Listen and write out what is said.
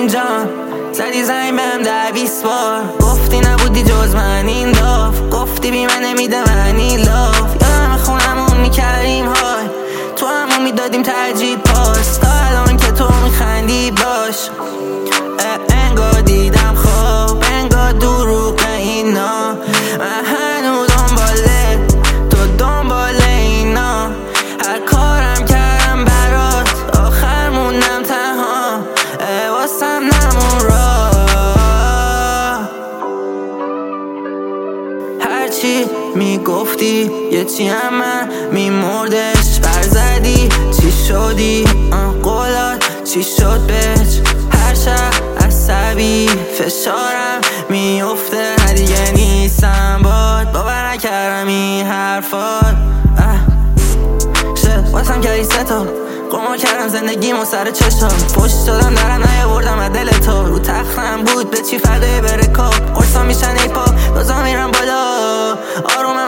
اینجا زدی زنگ بهم 10-20 بار، گفتی نبودی جز من این داف، گفتی بی من نمیده منی لاف. یادم خونمون میکردیم های، تو همون میدادیم ترجیح پاس، تا الان که تو میخندی باش. انگار دیدم خواب، انگار دروغ اینا، من هنو دنباله تو دنبال اینا. هر کارم کردم برات، آخر موندم تنها، واسم نمون را. هرچی میگفتی یه چی هم من میمردش، برزدی چی شدی قولات چی شد بچ. هر شب عصبی فشارم میفته، دیگه نیستم باد، باور نکردم این حرفات. واسم کردی ستا، قمار کردم زندگیمو سر چشم، پشت شدم درم نیاوردم از دل تو. رو تختم بود به چی فردای بره کاب، قرصا میشن ای پا، دوزا میرم بالا، آرومم